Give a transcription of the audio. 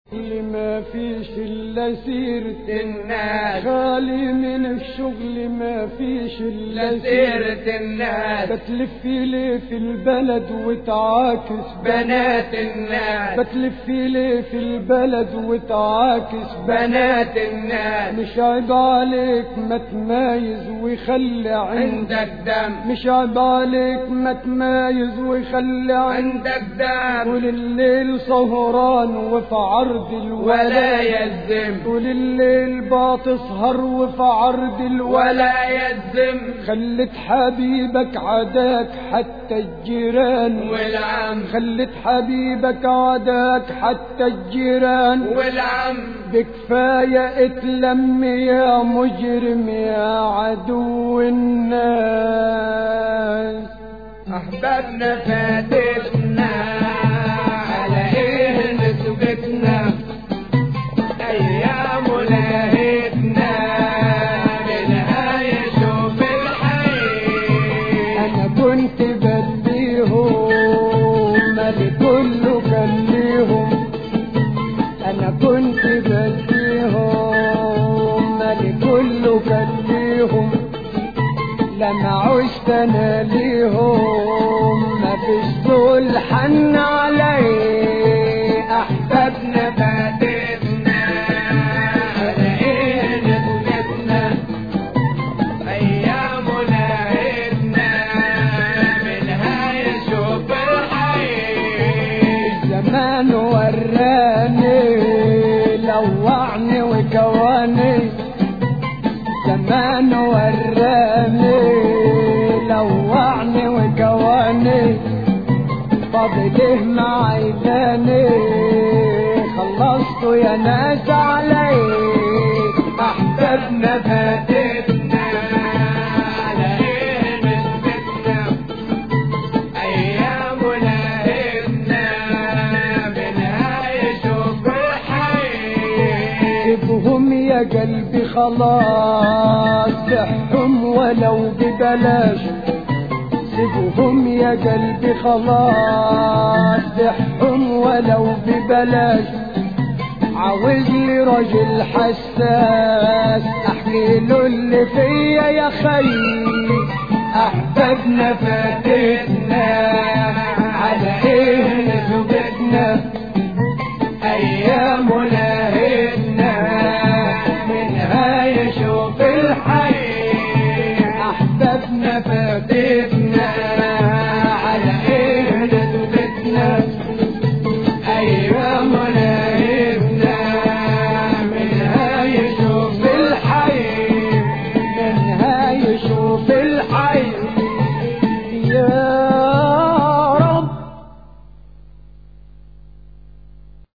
اللي ما فيش الا سيرة الناس، خالي من الشغل ما فيش الا لسيرة الناس، بتلف ليه في البلد وتعاكس بنات الناس، بتلف ليه في البلد وتعاكس بنات الناس. مش عيب عليك ما تمايز ويخلي عندك دم، مش عيب عليك ما تمايز ويخلي عندك دم، طول الليل سهران وفي عرض ولا يلزم، طول الليل بتسهر وفي عرض ولا يلزم. خلت حبيبك عداك حتى الجيران والعم، خلت حبيبك عداك حتى الجيران والعم. بكفاية اتلم يا مجرم يا عدو الناس. أحبابنا فاتتنا على إيه نسبتنا، أيام لهتنا منها يشوف الحي. أنا كنت بديهم مالي كله كان ليهم، أنا كنت بديهم مالي كله كان ليهم، لما عشت أنا ليهم مفيش دول حن علي. أحبابنا فاتتنا على إيه نسبتنا، أيام لهتنا منها يشوف الحي. الزمان وراني لوعني وكواني، زمان وراني لوعني وكواني، فاضله معي ثاني خلصتوا يا ناس علي. أحبابنا فاتتنا على إيه نسبتنا، أيام لهتنا منها يشوف الحي. سيبهم يا قلبي خلاص بحهم ولو ببلاش، سيبهم يا قلبي خلاص بحهم ولو ببلاش. عاوز لي راجل حساس احكي له اللي فيا يا خي. احبابنا فاتتنا على ايه نسبتنا، ايام لهتنا منها يشوف الحي. احبابنا فاتتنا على ايه نسبتنا، ايام لهتنا منها يشوف الحي، منها يشوف الحي.